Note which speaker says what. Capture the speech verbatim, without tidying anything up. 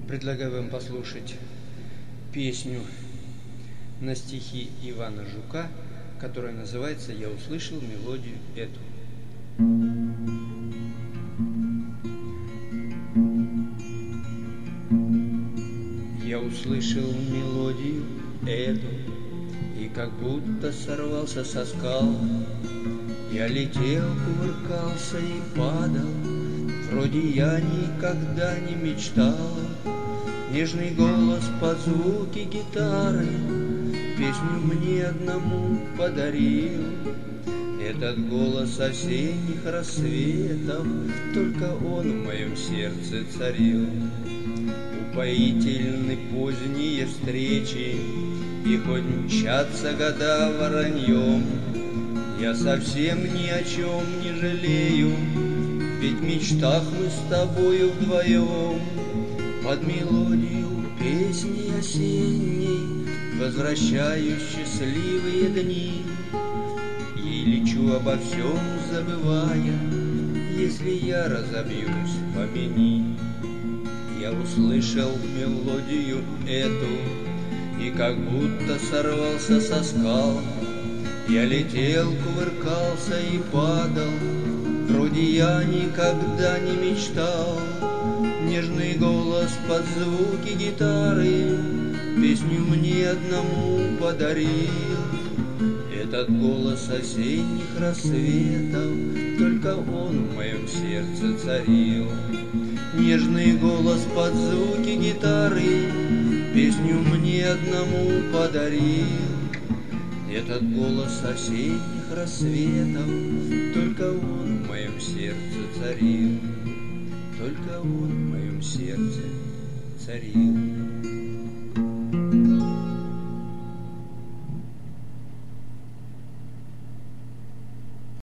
Speaker 1: Предлагаю вам послушать песню на стихи Ивана Жука, которая называется «Я услышал мелодию эту». Я услышал мелодию эту, и как будто сорвался со скал. Я летел, кувыркался и падал, вроде я никогда не мечтал. Нежный голос под звуки гитары песню мне одному подарил. Этот голос осенних рассветов, только он в моем сердце царил. Упоительны поздние встречи, и хоть мчатся года вороньем, я совсем ни о чем не жалею, ведь в мечтах мы с тобою вдвоем. Под мелодию песни осенней возвращаю счастливые дни и лечу обо всем забывая, если я разобьюсь, помяни. Я услышал мелодию эту, и как будто сорвался со скал. Я летел, кувыркался и падал, вроде я никогда не мечтал. Нежный голос под звуки гитары песню мне одному подарил. Этот голос осенних рассветов, только он в моем сердце царил. Нежный голос под звуки гитары песню мне одному подарил. Этот голос осенних рассветов, только он в моем сердце царил. Только он в моем сердце царил.